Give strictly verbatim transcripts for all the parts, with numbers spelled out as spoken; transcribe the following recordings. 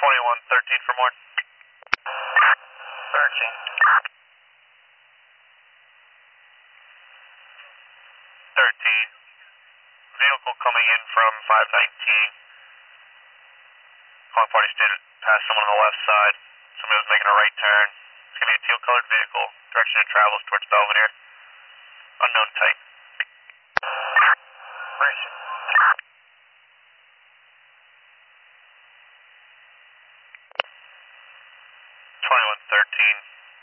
twenty-one thirteen for more. thirteen. thirteen. Vehicle coming in from five nineteen. Calling party stated past someone on the left side. Somebody was making a right turn. It's going to be a teal colored vehicle. Direction it travels towards Belvedere. Unknown type. Racing. twenty-one thirteen.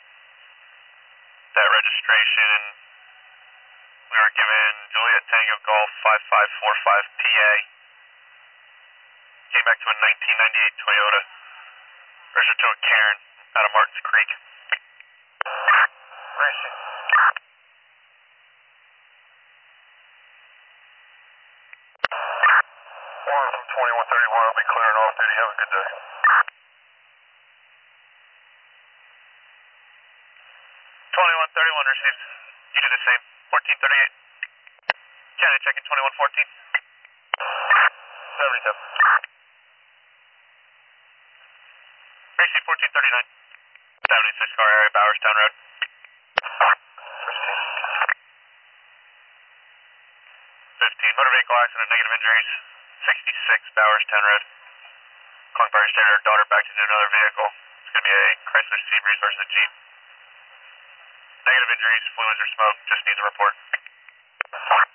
That registration, we were given Juliet Tango Golf five five four five P A. Came back to a nineteen ninety-eight Toyota. Registered to a Karen out of Martins Creek. Racing. Warren from twenty-one thirty-one, I'll be clearing off duty. Have a good day. twenty-one thirty-one received. You do the same. fourteen thirty-eight. Can I check in twenty-one fourteen? seventy-seven. Received fourteen thirty-nine. seventy-six car area, Bowerstown Road. fifteen. fifteen. Motor vehicle accident, negative injuries. sixty-six Bowerstown Road. Calling Barry Stater, her daughter backed into another vehicle. It's going to be a Chrysler Seabreeze versus a Jeep. Negative injuries, fluids or smoke, just needs a report.